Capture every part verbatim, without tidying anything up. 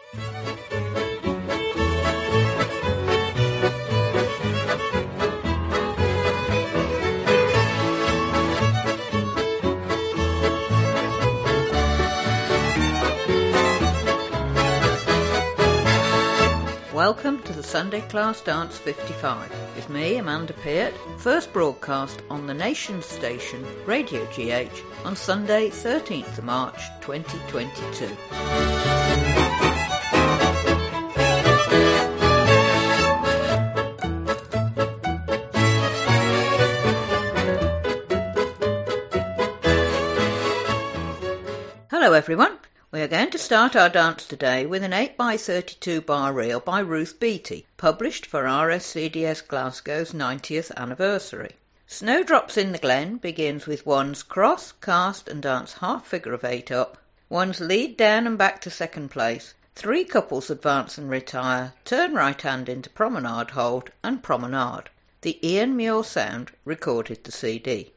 Welcome to the Sunday Class Dance fifty-five with me, Amanda Peart, first broadcast on the Nation station Radio G H on Sunday thirteenth of March twenty twenty-two. Hello everyone. We are going to start our dance today with an eight by thirty-two bar reel by Ruth Beattie, published for R S C D S Glasgow's ninetieth anniversary. Snowdrops in the Glen begins with one's cross, cast and dance half figure of eight up, one's lead down and back to second place, three couples advance and retire, turn right hand into promenade hold and promenade. The Ian Muir Sound recorded the C D.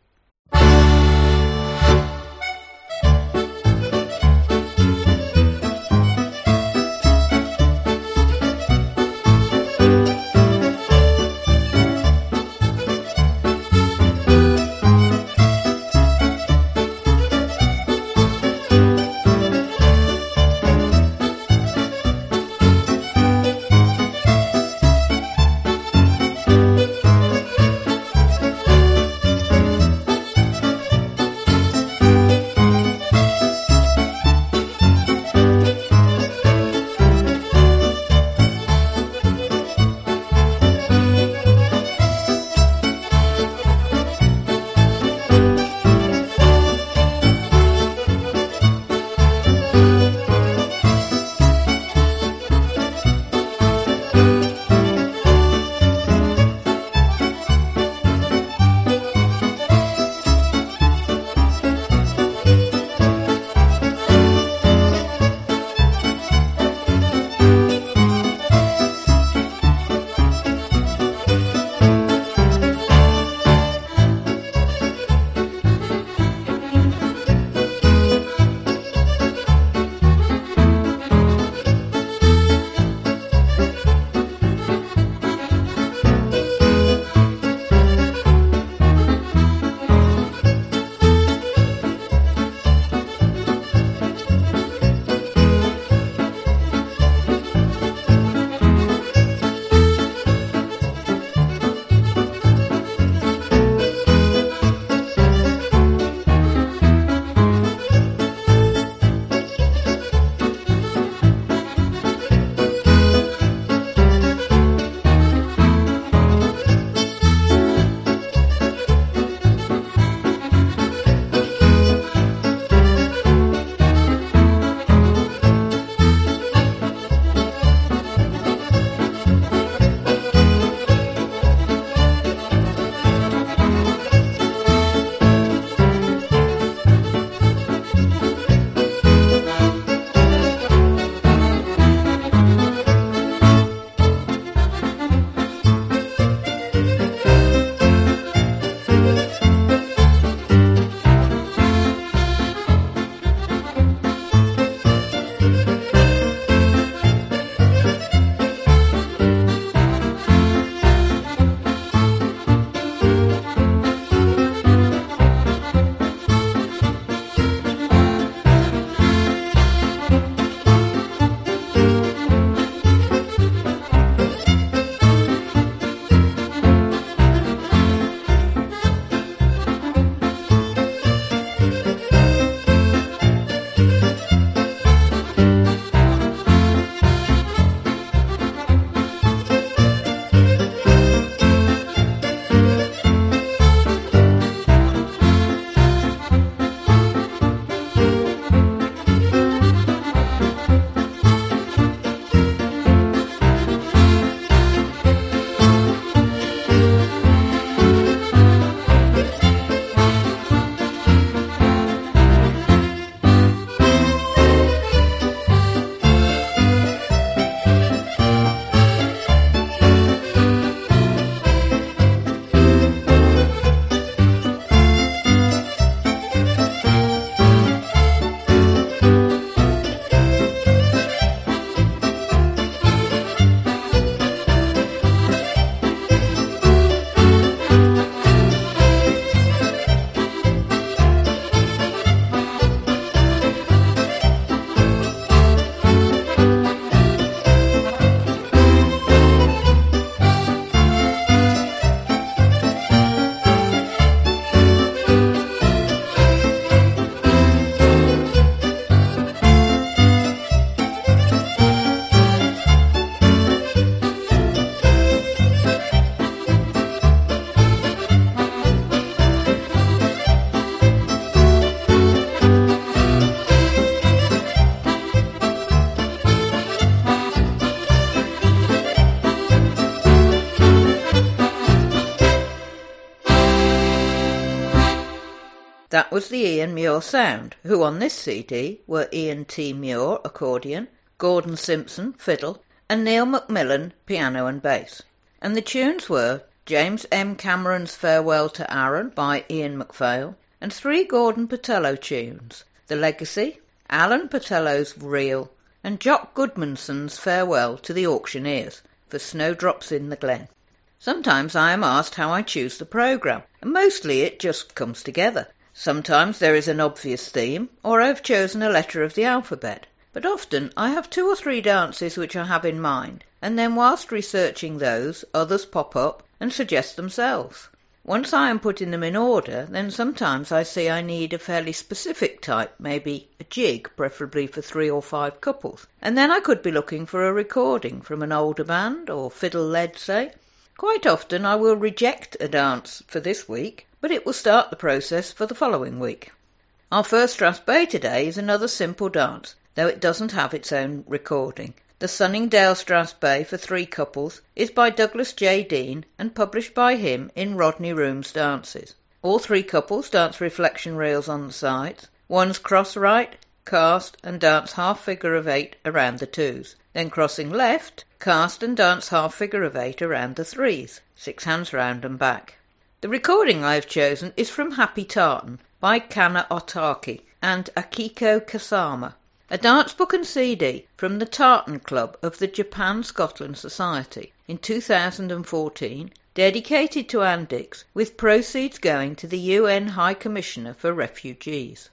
That was the Ian Muir Sound, who on this C D were Ian T. Muir, accordion, Gordon Simpson, fiddle, and Neil Macmillan, piano and bass. And the tunes were James M. Cameron's Farewell to Aaron by Ian MacPhail, and three Gordon Patello tunes, The Legacy, Alan Patello's Reel, and Jock Goodmanson's Farewell to the Auctioneers for Snowdrops in the Glen. Sometimes I am asked how I choose the programme, and mostly it just comes together. Sometimes there is an obvious theme, or I have chosen a letter of the alphabet, but often I have two or three dances which I have in mind, and then whilst researching those, others pop up and suggest themselves. Once I am putting them in order, then sometimes I see I need a fairly specific type, maybe a jig, preferably for three or five couples, and then I could be looking for a recording from an older band, or fiddle-led, say. Quite often I will reject a dance for this week, but it will start the process for the following week. Our first Strathspey today is another simple dance, though it doesn't have its own recording. The Sunningdale Strathspey for three couples is by Douglas J. Dean and published by him in Rodney Room's Dances. All three couples dance reflection reels on the sides. One's cross right, cast and dance half figure of eight around the twos. Then crossing left, cast and dance half figure of eight around the threes, six hands round and back. The recording I have chosen is from Happy Tartan by Kana Otaki and Akiko Kasama, a dance book and C D from the Tartan Club of the Japan-Scotland Society in two thousand fourteen, dedicated to Anne Dix, with proceeds going to the U N High Commissioner for Refugees.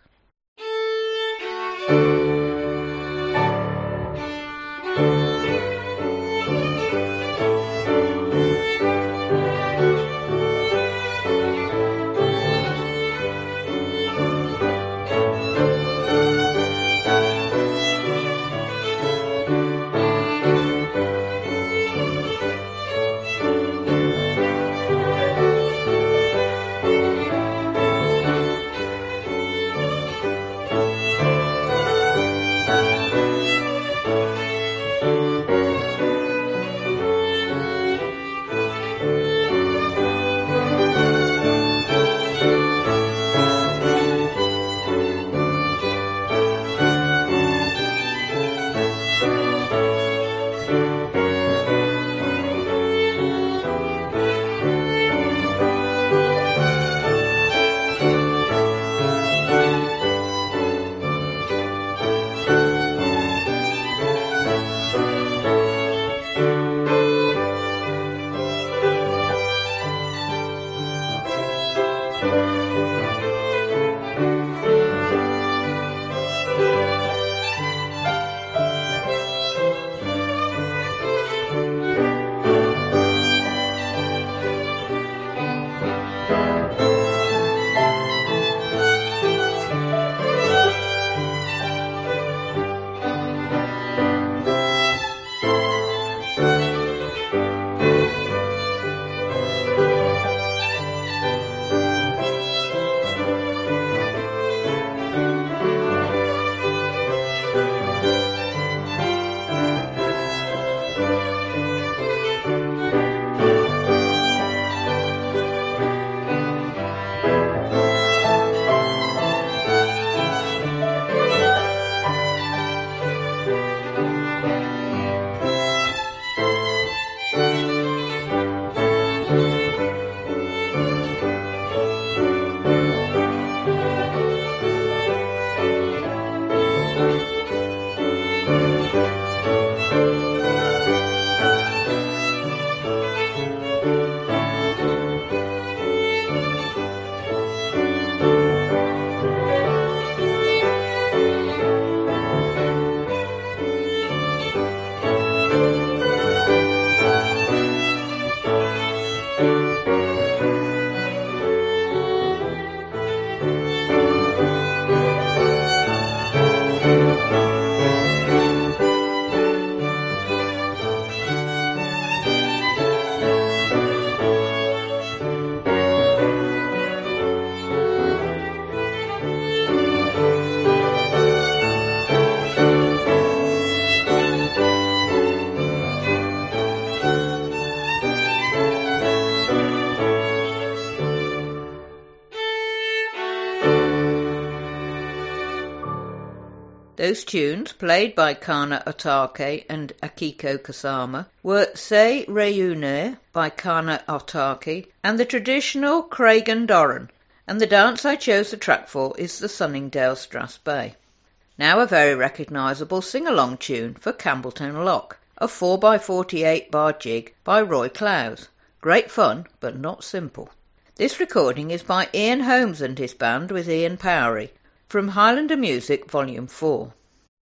Those tunes, played by Kana Otake and Akiko Kasama, were Se Reune by Kana Otake and the traditional Craigan Doran, and the dance I chose the track for is the Sunningdale Strath Bay. Now a very recognisable sing-along tune for Campbeltown Lock, a four by forty-eight bar jig by Roy Clowes. Great fun, but not simple. This recording is by Ian Holmes and his band with Ian Powery, from Highlander Music Volume four.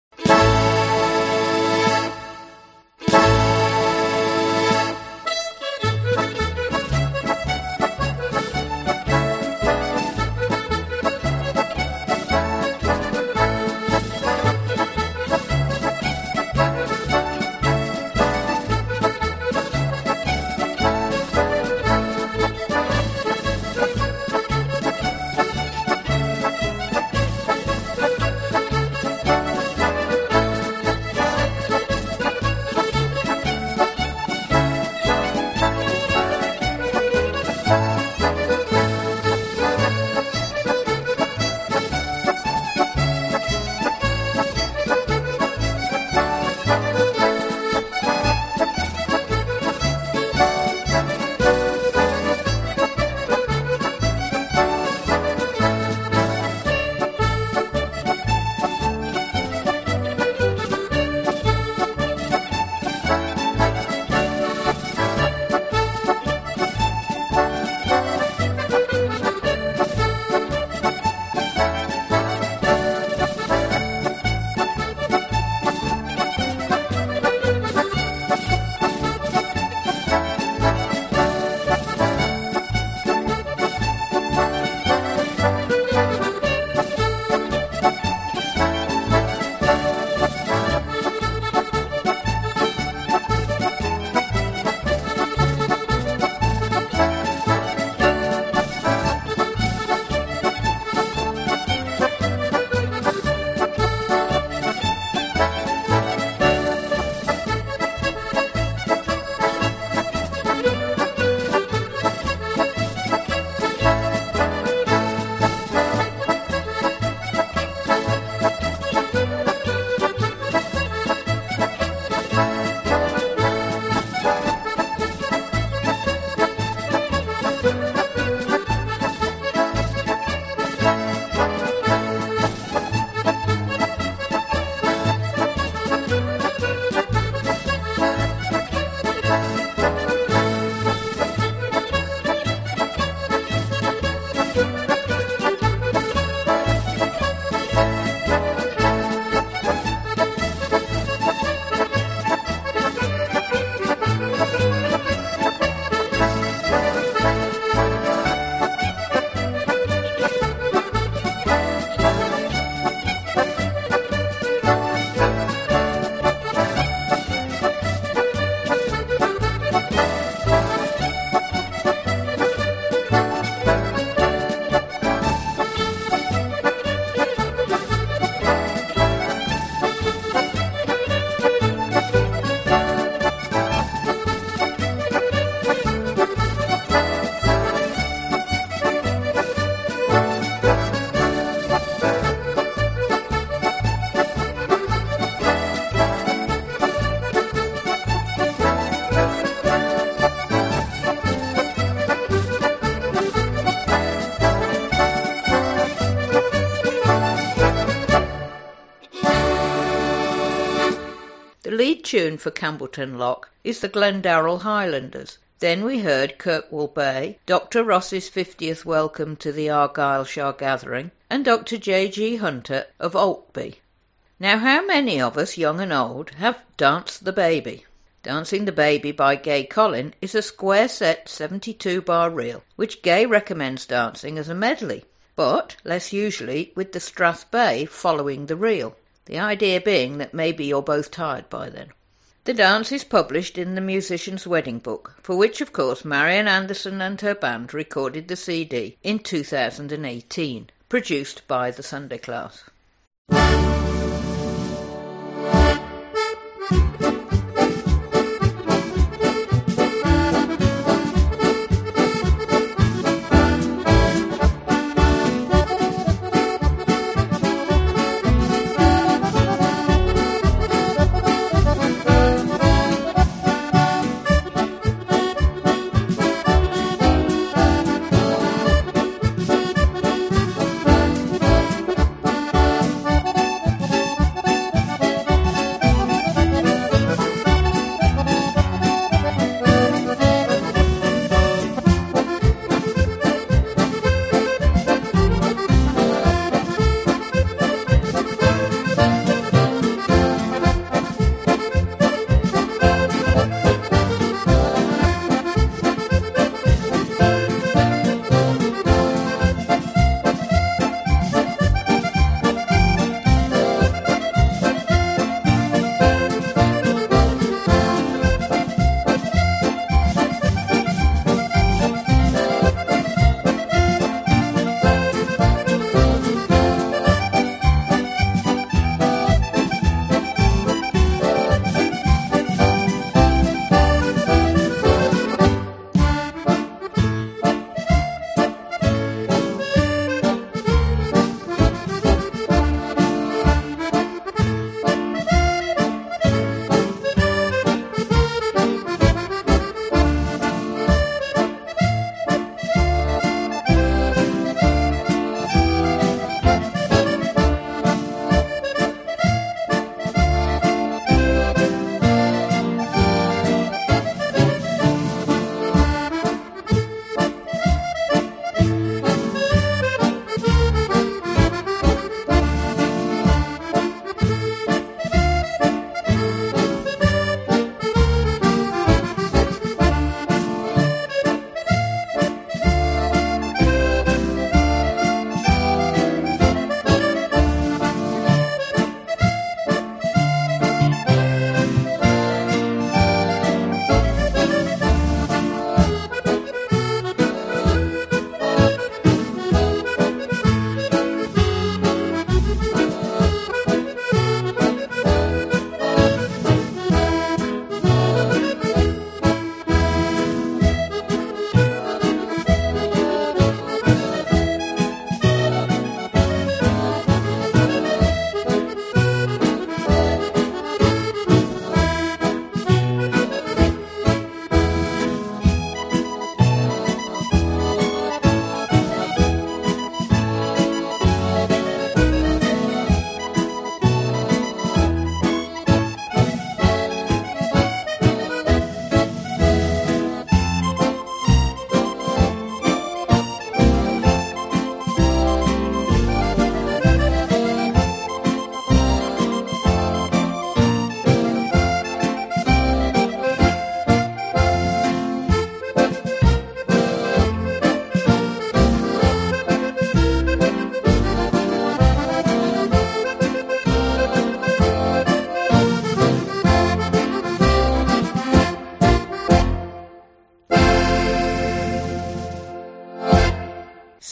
The lead tune for Campbeltown Lock is the Glendarrell Highlanders. Then we heard Kirkwall Bay, Doctor Ross's fiftieth Welcome to the Argyllshire Gathering, and Doctor J G Hunter of Altby. Now how many of us, young and old, have Danced the Baby? Dancing the Baby by Gay Collin is a square set seventy-two bar reel, which Gay recommends dancing as a medley, but less usually with the Strath Bay following the reel. The idea being that maybe you're both tired by then. The dance is published in the Musician's Wedding Book, for which of course Marian Anderson and her band recorded the C D in two thousand eighteen, produced by the Sunday Class.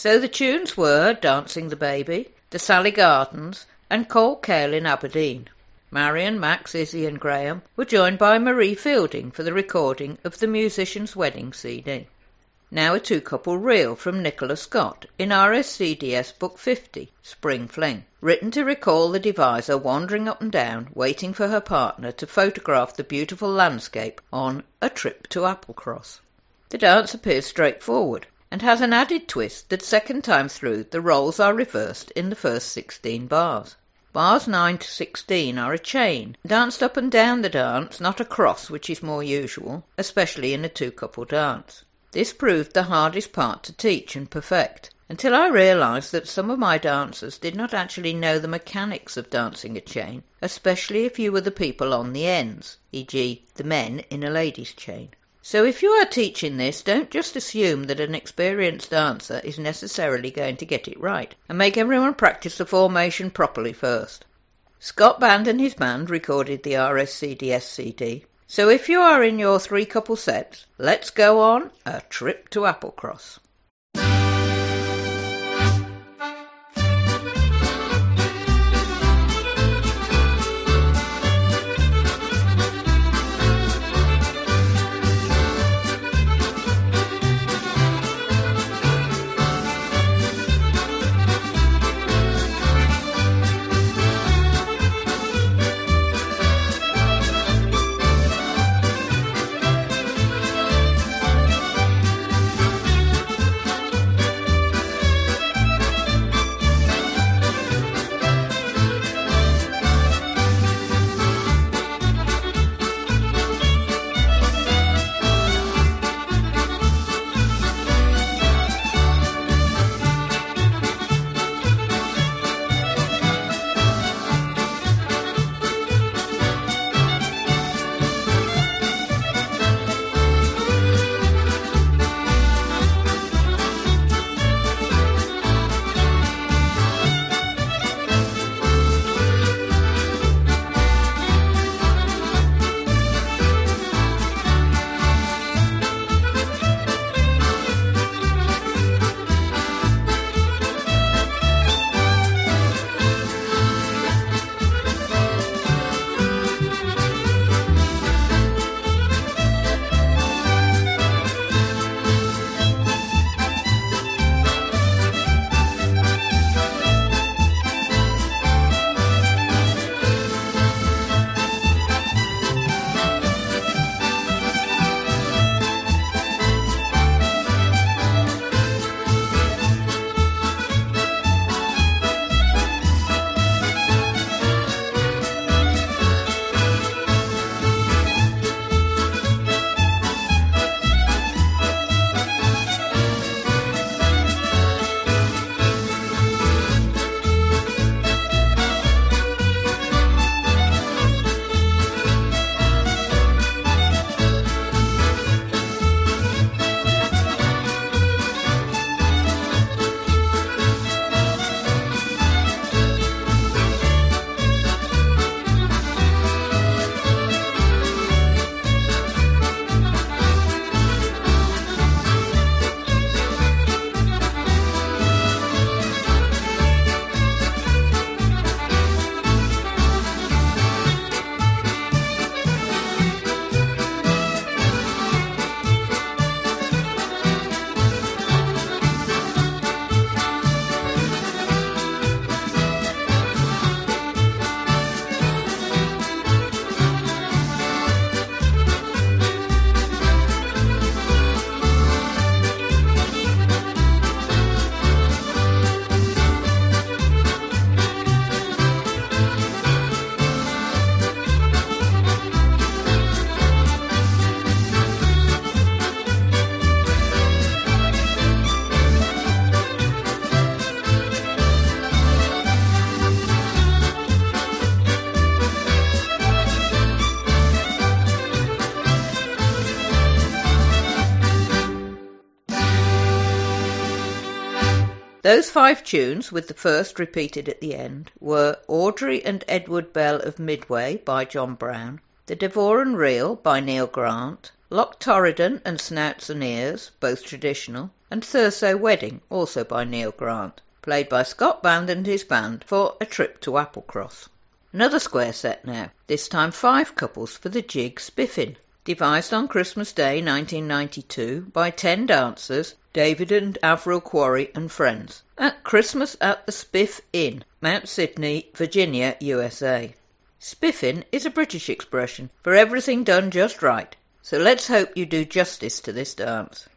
So the tunes were Dancing the Baby, The Sally Gardens, and Call Cale in Aberdeen. Marion, Max, Izzy and Graham were joined by Marie Fielding for the recording of the Musician's Wedding C D. Now a two-couple reel from Nicola Scott in R S C D S Book fifty, Spring Fling, written to recall the deviser wandering up and down, waiting for her partner to photograph the beautiful landscape on A Trip to Applecross. The dance appears straightforward, and has an added twist that second time through the roles are reversed in the first sixteen bars. Bars nine to sixteen are a chain, danced up and down the dance, not a cross, which is more usual, especially in a two-couple dance. This proved the hardest part to teach and perfect, until I realised that some of my dancers did not actually know the mechanics of dancing a chain, especially if you were the people on the ends, for example the men in a ladies' chain. So if you are teaching this, don't just assume that an experienced dancer is necessarily going to get it right, and make everyone practice the formation properly first. Scott Band and his band recorded the R S C D S C D, so if you are in your three-couple sets, let's go on A Trip to Applecross. Those five tunes, with the first repeated at the end, were Audrey and Edward Bell of Midway by John Brown, The Devoran Reel by Neil Grant, Loch Torridon and Snouts and Ears, both traditional, and Thurso Wedding, also by Neil Grant, played by Scott Band and his band for A Trip to Applecross. Another square set now, this time five couples for the jig Spiffin, devised on Christmas Day nineteen ninety-two by ten dancers, David and Avril Quarry and friends, at Christmas at the Spiff Inn, Mount Sydney, Virginia, U S A. Spiffin is a British expression for everything done just right, so let's hope you do justice to this dance.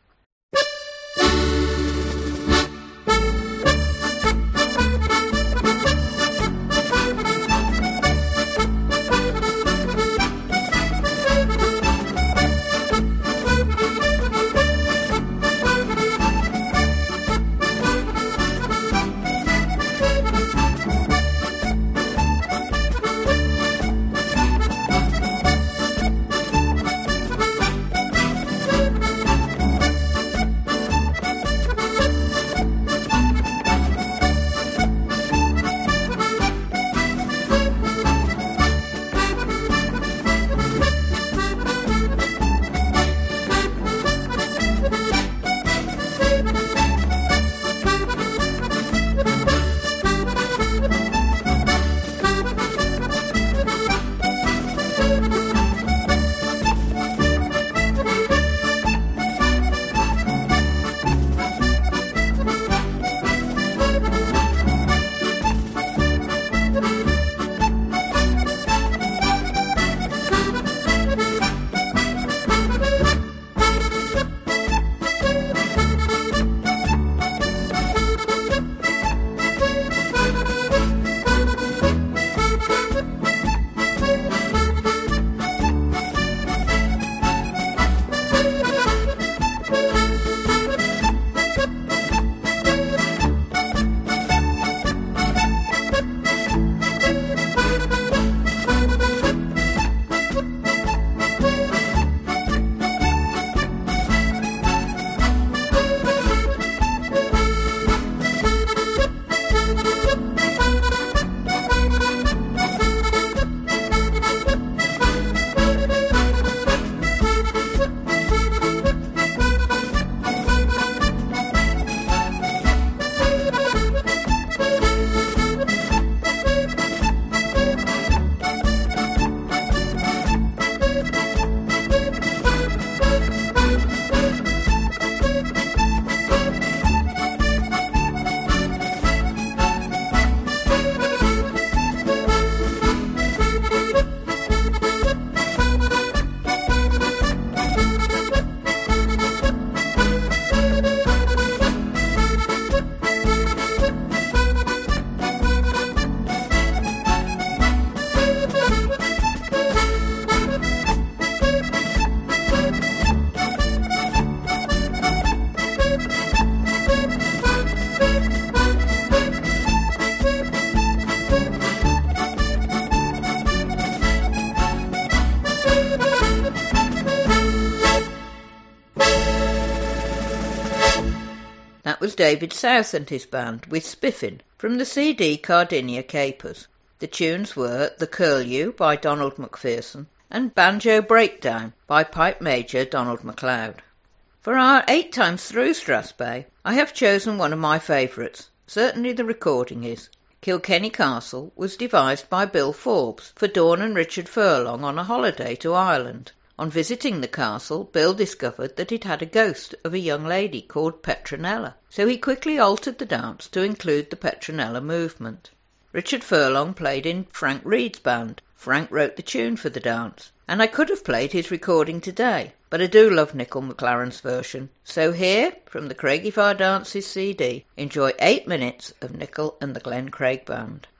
That was David South and his band with Spiffin from the C D Cardinia Capers. The tunes were The Curlew by Donald Macpherson and Banjo Breakdown by Pipe Major Donald MacLeod. For our eight times through Strathspey, I have chosen one of my favourites. Certainly the recording is. Kilkenny Castle was devised by Bill Forbes for Dawn and Richard Furlong on a holiday to Ireland. On visiting the castle, Bill discovered that it had a ghost of a young lady called Petronella, so he quickly altered the dance to include the Petronella movement. Richard Furlong played in Frank Reed's band. Frank wrote the tune for the dance, and I could have played his recording today, but I do love Nicol McLaren's version. So here, from the Craigiefire Dances C D, enjoy eight minutes of Nicol and the Glen Craig Band.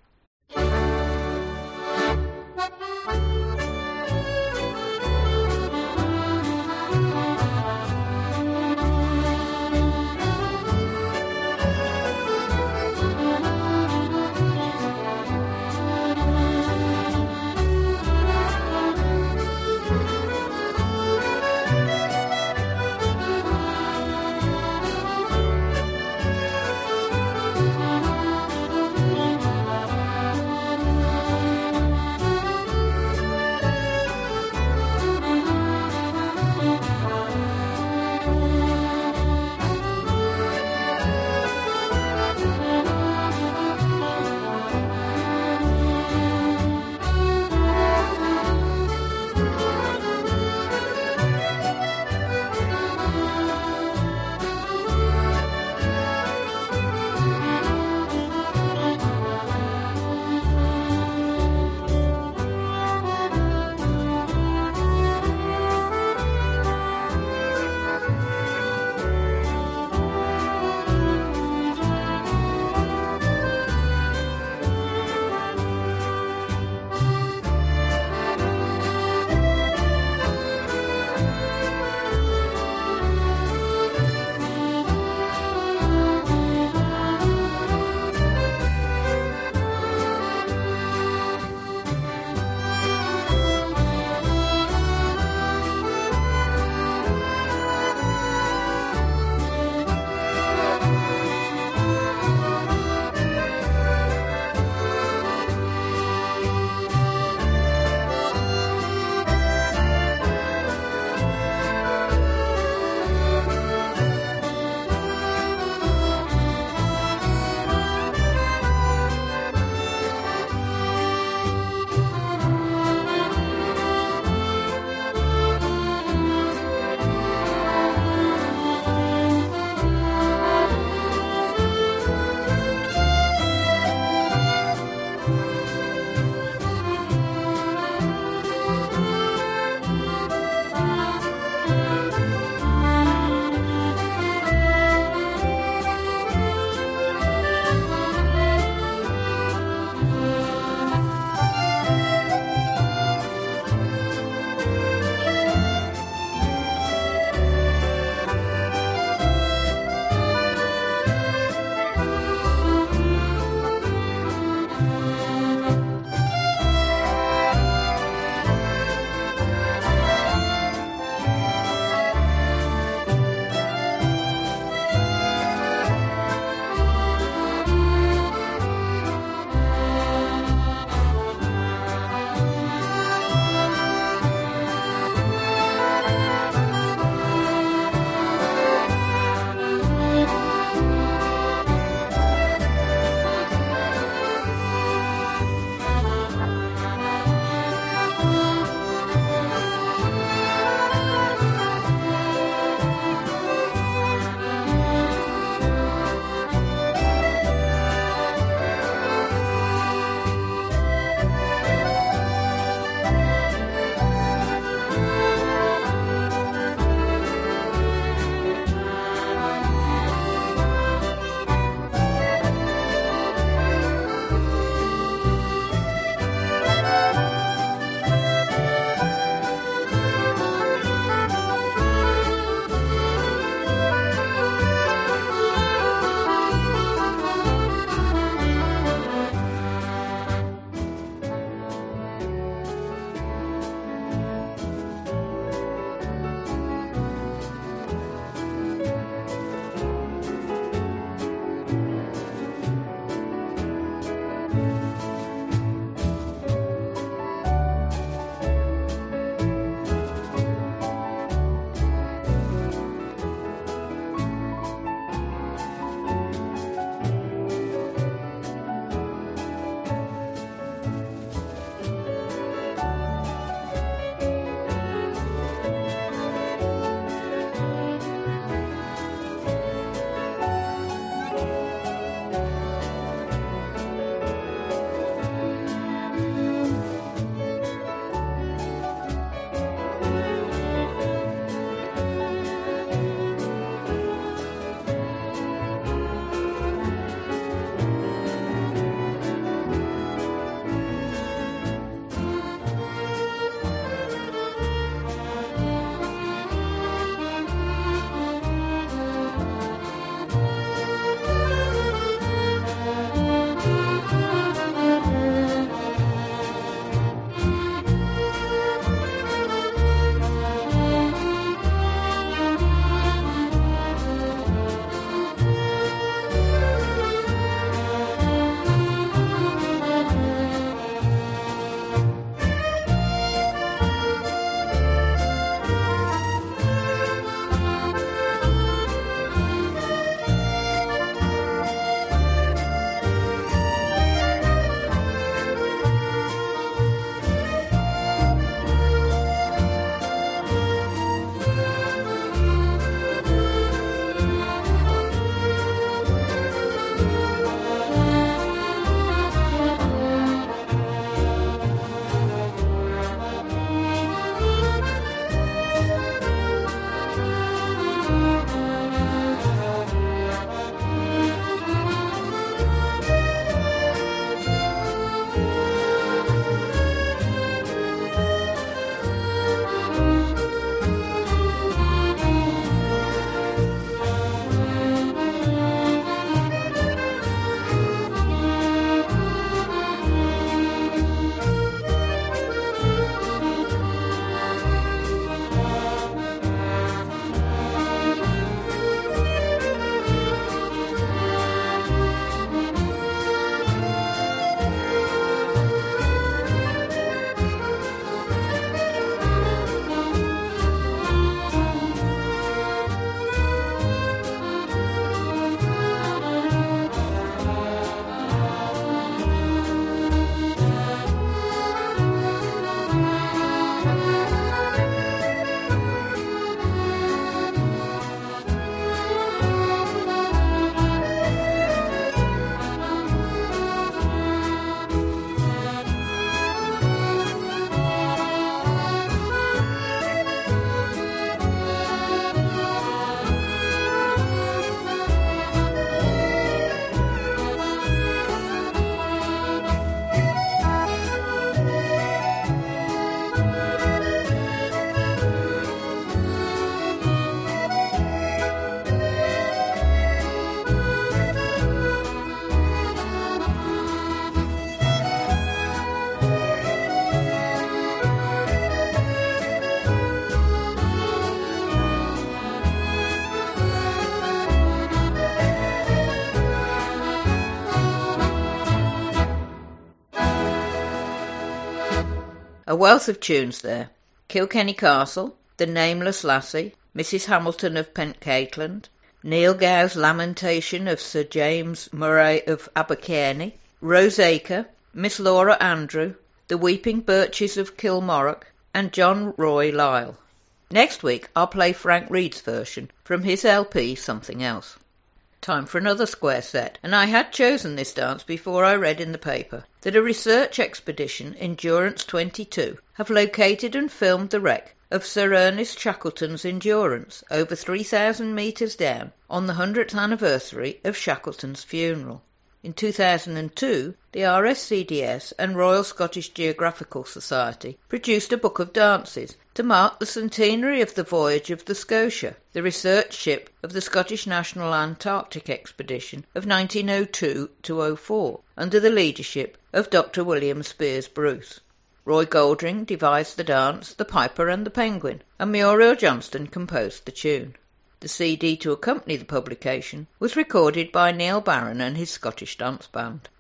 A wealth of tunes there. Kilkenny Castle, The Nameless Lassie, Missus Hamilton of Pentcaitland, Neil Gow's Lamentation of Sir James Murray of Abercairny, Roseacre, Miss Laura Andrew, The Weeping Birches of Kilmorrock, and John Roy Lyle. Next week I'll play Frank Reed's version from his L P Something Else. Time for another square set, and I had chosen this dance before I read in the paper that a research expedition, Endurance twenty-two, have located and filmed the wreck of Sir Ernest Shackleton's Endurance over three thousand metres down on the hundredth anniversary of Shackleton's funeral. In two thousand two, the R S C D S and Royal Scottish Geographical Society produced a book of dances to mark the centenary of the voyage of the Scotia, the research ship of the Scottish National Antarctic Expedition of nineteen oh two to oh four, under the leadership of Doctor William Spears Bruce. Roy Goldring devised the dance, The Piper and the Penguin, and Muriel Johnston composed the tune. The C D to accompany the publication was recorded by Neil Barron and his Scottish Dance Band.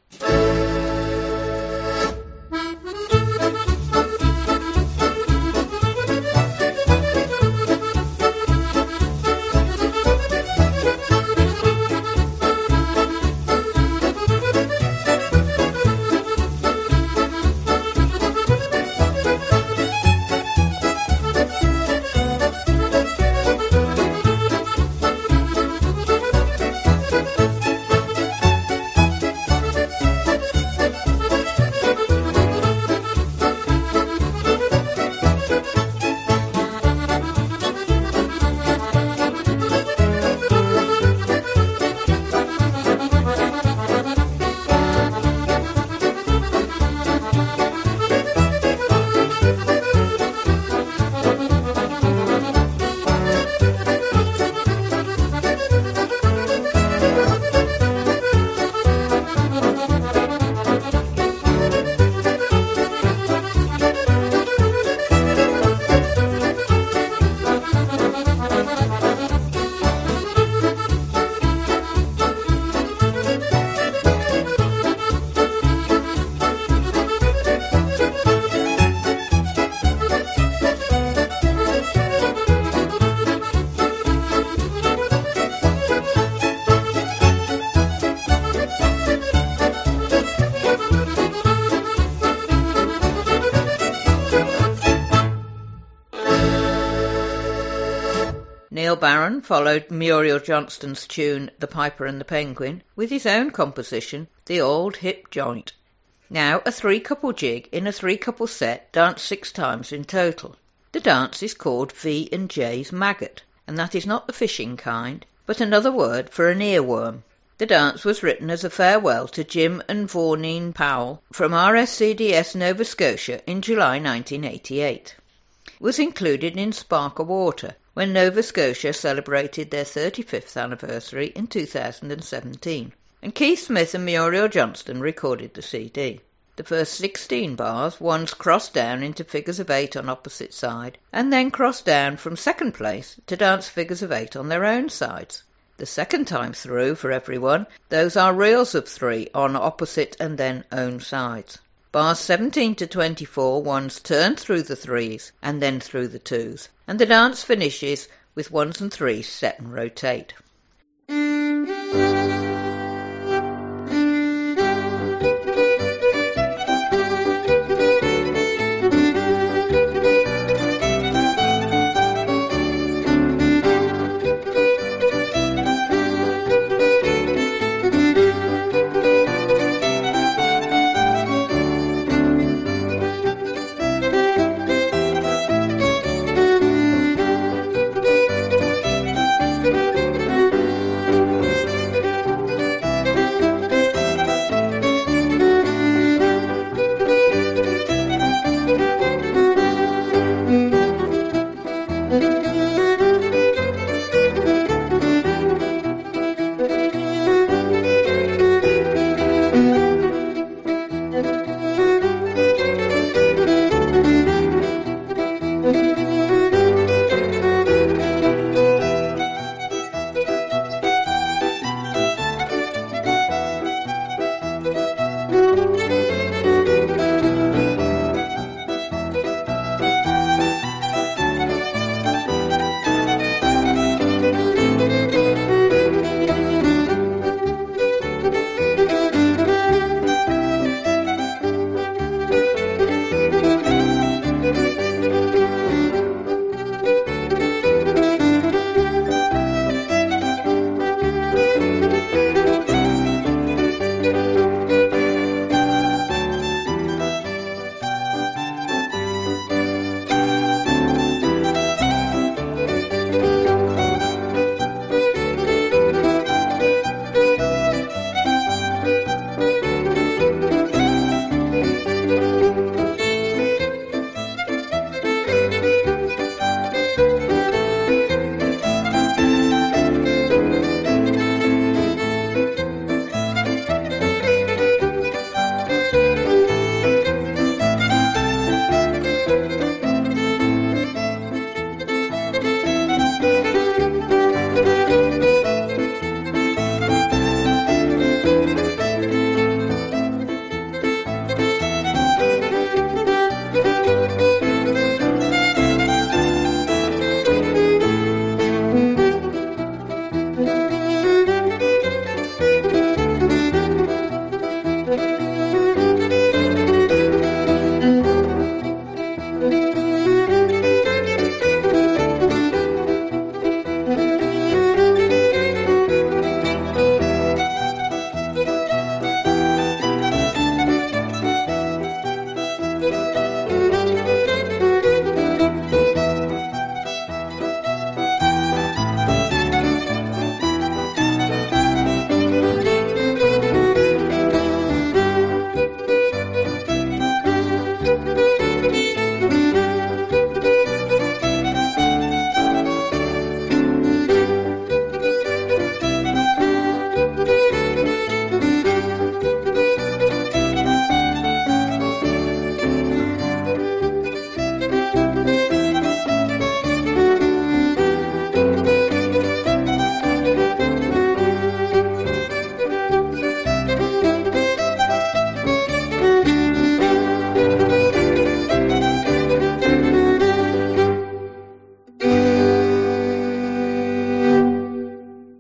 Neil Barron followed Muriel Johnston's tune The Piper and the Penguin with his own composition, The Old Hip Joint. Now a three-couple jig in a three-couple set danced six times in total. The dance is called V and J's Maggot, and that is not the fishing kind, but another word for an earworm. The dance was written as a farewell to Jim and Vaughneen Powell from R S C D S Nova Scotia in July nineteen eighty-eight. It was included in Spark o' Water when Nova Scotia celebrated their thirty-fifth anniversary in two thousand seventeen, and Keith Smith and Muriel Johnston recorded the C D. The first sixteen bars once crossed down into figures of eight on opposite side, and then crossed down from second place to dance figures of eight on their own sides. The second time through for everyone, those are reels of three on opposite and then own sides. Bars seventeen to twenty-four ones turn through the threes and then through the twos, and the dance finishes with ones and threes set and rotate.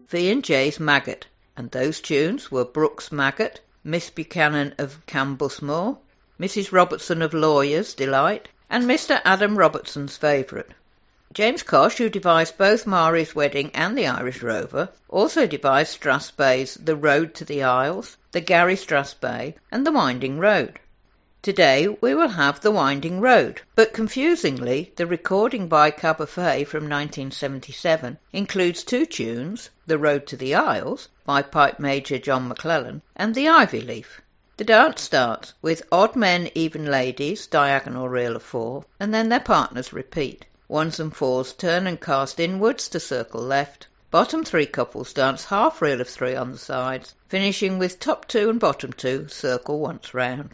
V and J's Maggot, and those tunes were Brooks' Maggot, Miss Buchanan of Cambusmore, Missus Robertson of Lawyer's Delight, and Mister Adam Robertson's favourite. James Cosh, who devised both Marie's Wedding and the Irish Rover, also devised Strathspey's The Road to the Isles, the Gary Strathspey, and the Winding Road. Today we will have the Winding Road, but confusingly the recording by Caberfay from nineteen seventy-seven includes two tunes, The Road to the Isles by Pipe Major John McClellan and The Ivy Leaf. The dance starts with odd men, even ladies, diagonal reel of four, and then their partners repeat. Ones and fours turn and cast inwards to circle left. Bottom three couples dance half reel of three on the sides, finishing with top two and bottom two circle once round.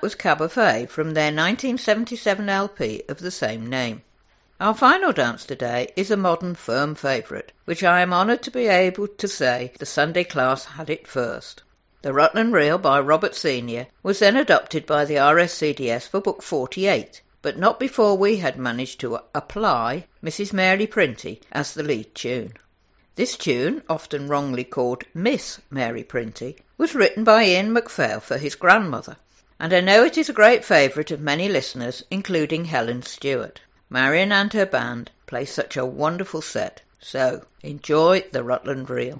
was Cabaret from their nineteen seventy-seven L P of the same name. Our final dance today is a modern firm favourite, which I am honoured to be able to say the Sunday class had it first. The Rutland Reel by Robert Senior was then adopted by the R S C D S for Book forty-eight, but not before we had managed to apply Missus Mary Printy as the lead tune. This tune, often wrongly called Miss Mary Printy, was written by Ian MacPhail for his grandmother, and I know it is a great favourite of many listeners, including Helen Stewart. Marion and her band play such a wonderful set, so enjoy the Rutland Reel.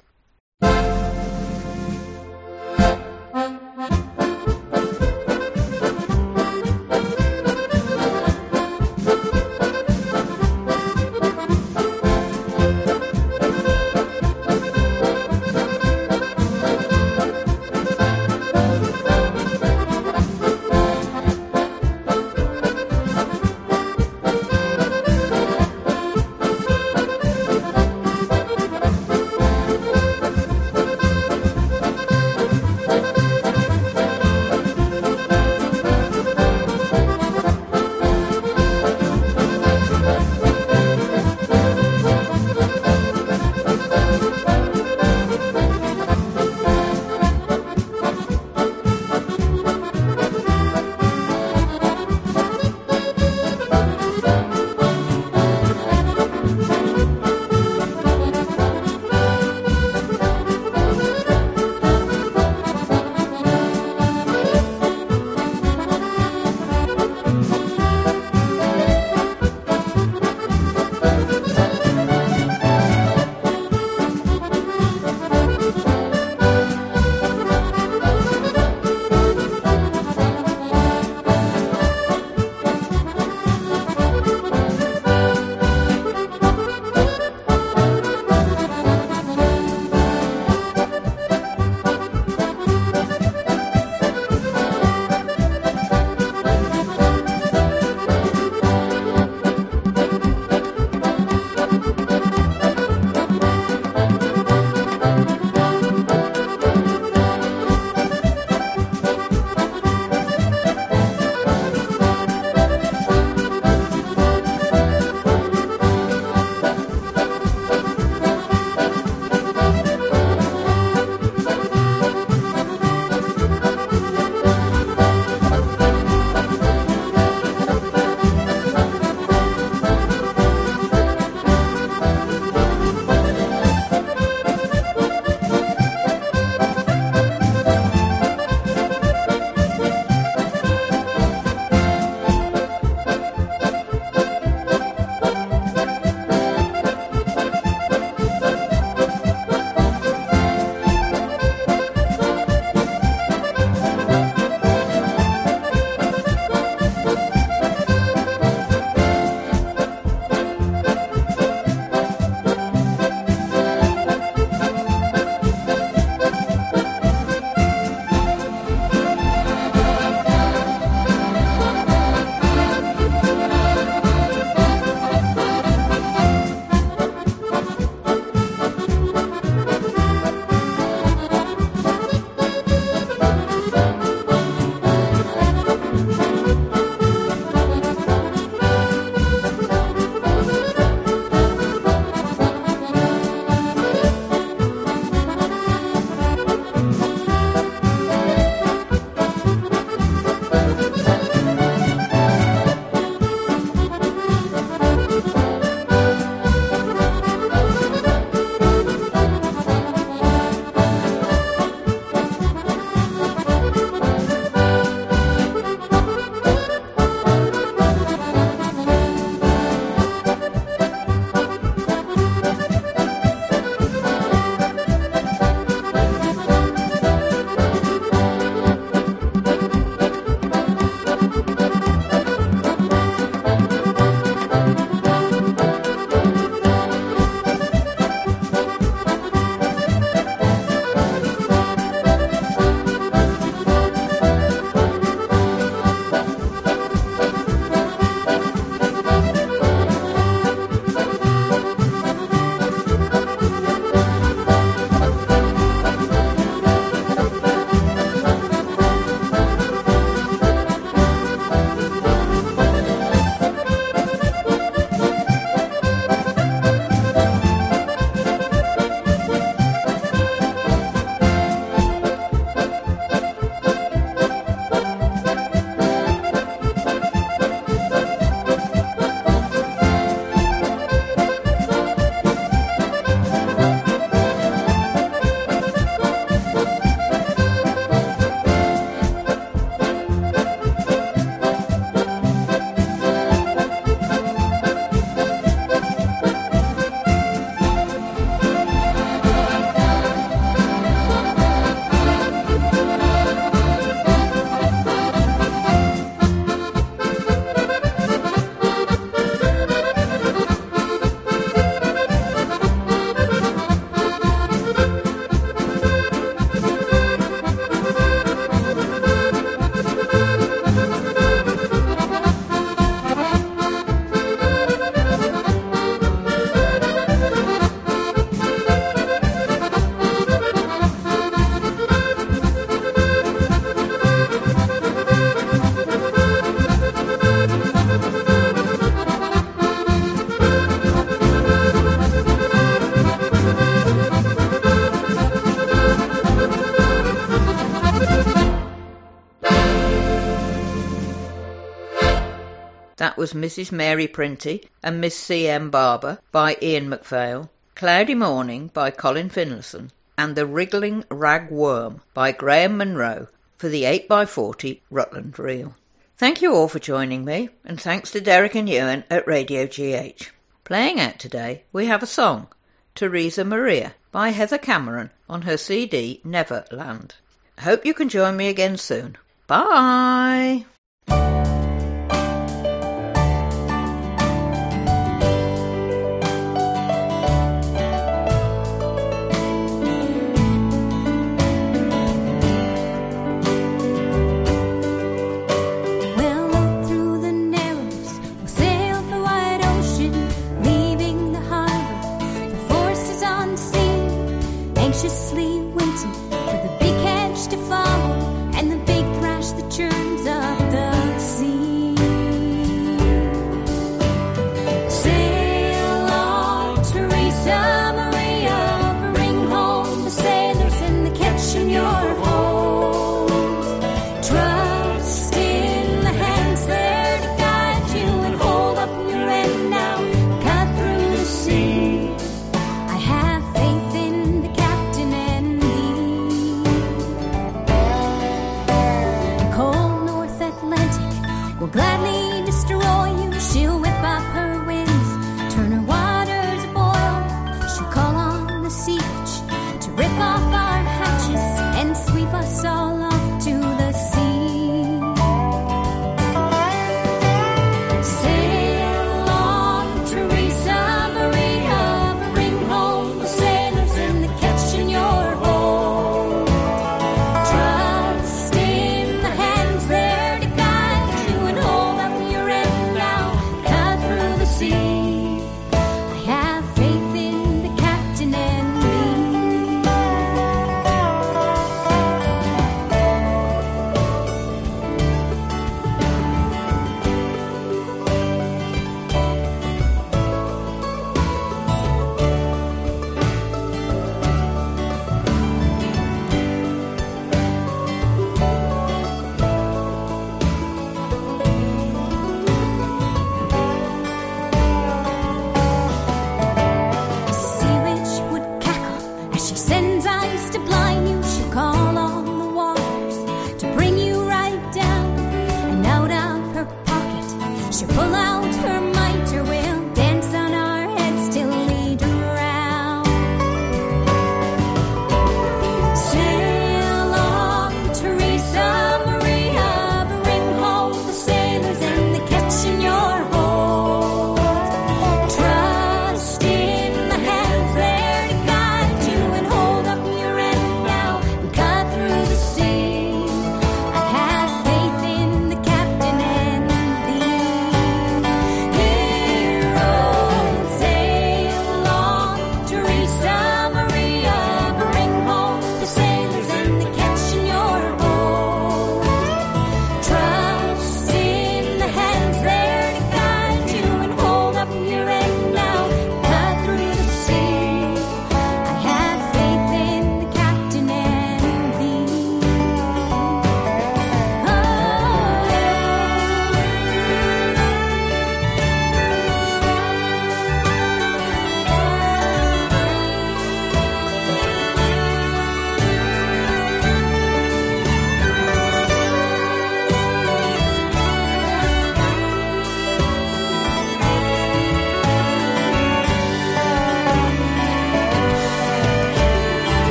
that was Missus Mary Printy and Miss C M Barber by Ian MacPhail, Cloudy Morning by Colin Finlayson, and The Wriggling Rag Worm by Graham Munro for the eight by forty Rutland Reel. Thank you all for joining me, and thanks to Derek and Ewan at Radio G H. Playing out today, we have a song, Teresa Maria, by Heather Cameron on her C D Neverland. I hope you can join me again soon. Bye! Anxiously waiting for the big hedge to fall.